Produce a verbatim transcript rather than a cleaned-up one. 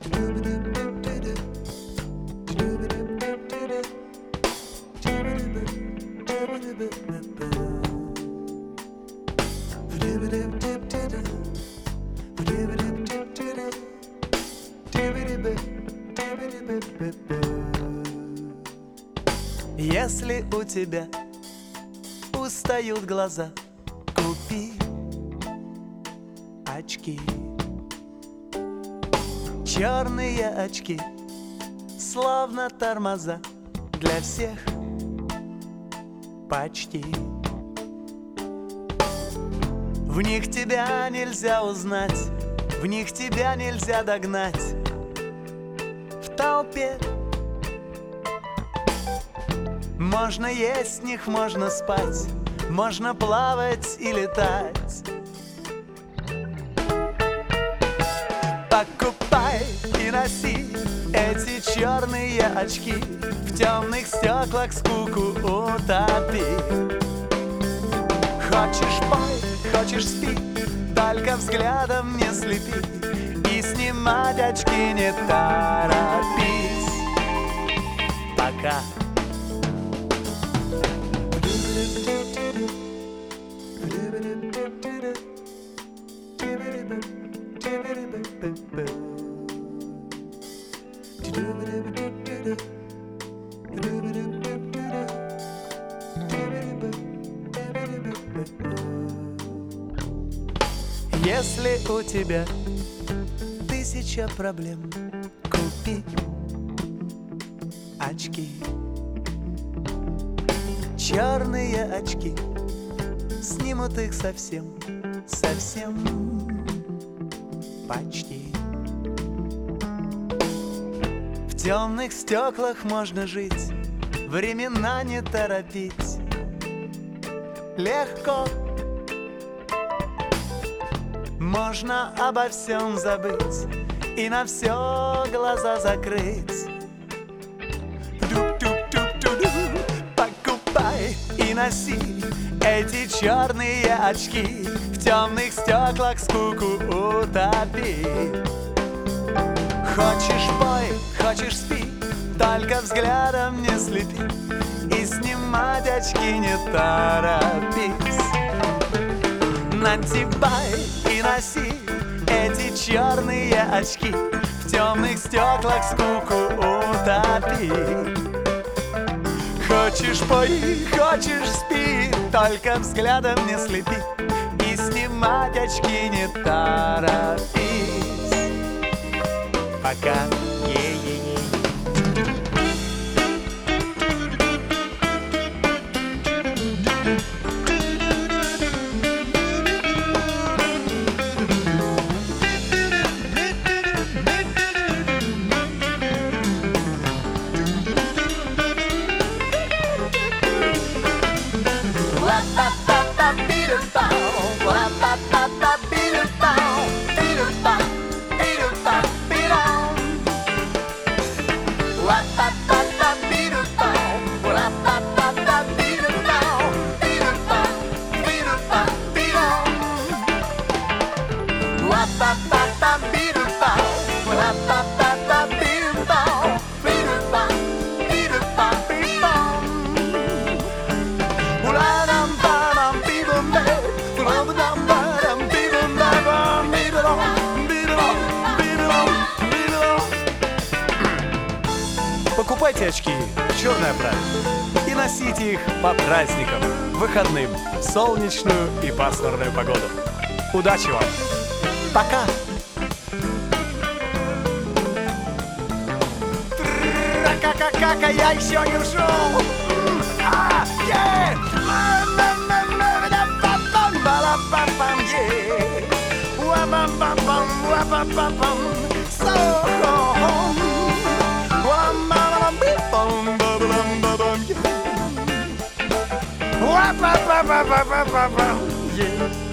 Если у тебя устают глаза, купи очки. Черные очки, словно тормоза, для всех почти. В них тебя нельзя узнать, в них тебя нельзя догнать. В толпе можно есть в них, можно спать, можно плавать и летать. Покупай и носи эти черные очки, в темных стеклах скуку утопи. Хочешь пой, хочешь спи, только взглядом не слепи, и снимать очки не торопись. Пока. Если у тебя тысяча проблем, купи очки. Черные очки снимут их совсем, совсем почти. В темных стеклах можно жить, времена не торопить. Легко можно обо всем забыть и на все глаза закрыть. Покупай и носи эти черные очки, в темных стеклах скуку утопи. Хочешь пой, хочешь спи, только взглядом не слепи, и снимать очки не торопись. Надевай и носи эти черные очки, в темных стеклах скуку утопи. Хочешь пой, хочешь спи, только взглядом не слепи, и снимать очки не торопись. Пока. Е-е-е. Покупайте очки, черная правда, и носите их по праздникам, выходным, в солнечную и пасмурную погоду. Удачи вам! Пока. Ка-ка-ка-ка, я еще не ушел. А, е! Ба-ла-ба-бам, е! Уа-бам-бам-бам, уа-ба-ба-бам, so home. Уа-ба-бам-бам, ба-ба-бам, ба-бам, е! Уа-ба-ба-ба-ба-ба-бам, е!